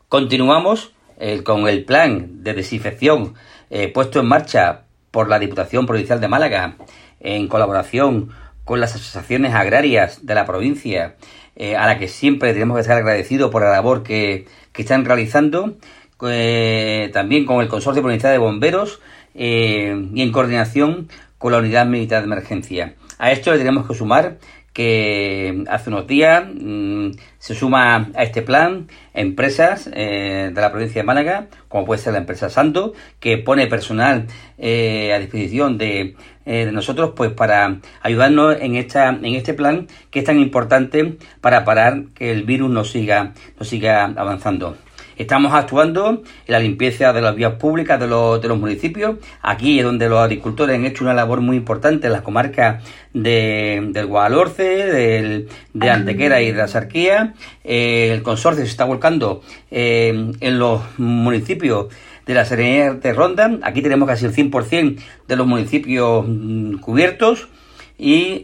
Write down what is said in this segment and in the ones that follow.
Continuamos con el plan de desinfección puesto en marcha por la Diputación Provincial de Málaga en colaboración con las asociaciones agrarias de la provincia, a la que siempre tenemos que estar agradecidos por la labor que están realizando, también con el Consorcio Provincial de Bomberos y en coordinación con la Unidad Militar de Emergencia. A esto le tenemos que sumar que hace unos días se suma a este plan empresas de la provincia de Málaga, como puede ser la empresa Santo, que pone personal a disposición de nosotros, pues para ayudarnos en este plan que es tan importante para parar que el virus no siga avanzando. Estamos actuando en la limpieza de las vías públicas de los municipios. Aquí es donde los agricultores han hecho una labor muy importante en las comarcas del Guadalhorce, de Antequera y de la Sarquía. El consorcio se está volcando en los municipios de la Serenidad de Ronda. Aquí tenemos casi el 100% de los municipios cubiertos. Y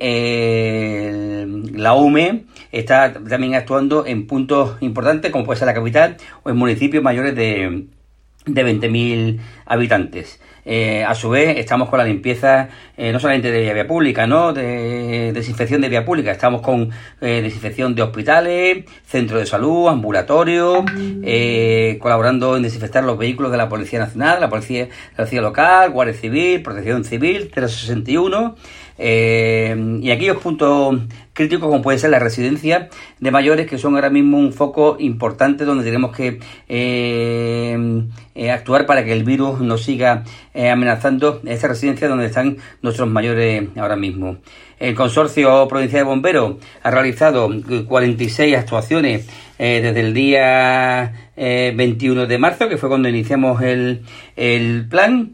la UME está también actuando en puntos importantes, como puede ser la capital o en municipios mayores de 20.000 habitantes. A su vez, estamos con la limpieza no solamente de vía pública, ¿no? De desinfección de vía pública. Estamos con desinfección de hospitales, centros de salud, ambulatorios, colaborando en desinfectar los vehículos de la Policía Nacional, la Policía Local, Guardia Civil, Protección Civil, 061. Y aquellos puntos críticos, como puede ser la residencia de mayores, que son ahora mismo un foco importante donde tenemos que actuar para que el virus no siga amenazando esta residencia donde están nuestros mayores ahora mismo. El Consorcio Provincial de Bomberos ha realizado 46 actuaciones desde el día 21 de marzo, que fue cuando iniciamos el plan.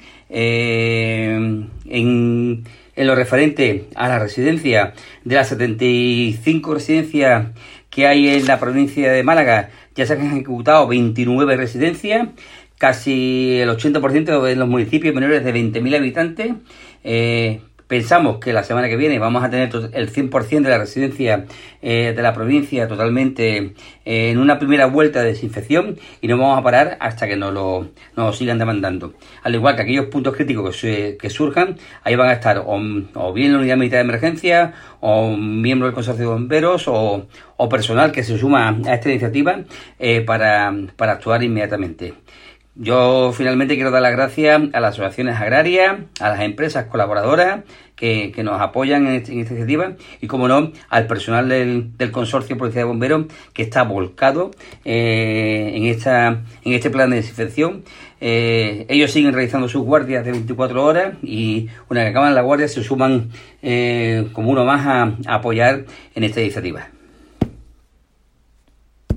En lo referente a la residencia, de las 75 residencias que hay en la provincia de Málaga, ya se han ejecutado 29 residencias, casi el 80% de los municipios menores de 20.000 habitantes. Pensamos que la semana que viene vamos a tener el 100% de la residencia de la provincia totalmente en una primera vuelta de desinfección, y no vamos a parar hasta que nos lo sigan demandando. Al igual que aquellos puntos críticos que surjan, ahí van a estar o bien la Unidad Militar de Emergencia, o miembros del Consorcio de Bomberos, o personal que se suma a esta iniciativa para actuar inmediatamente. Yo finalmente quiero dar las gracias a las asociaciones agrarias, a las empresas colaboradoras que nos apoyan en esta iniciativa y, como no, al personal del Consorcio Provincial de Bomberos, que está volcado en este plan de desinfección. Ellos siguen realizando sus guardias de 24 horas y una vez que acaban la guardia se suman como uno más a apoyar en esta iniciativa.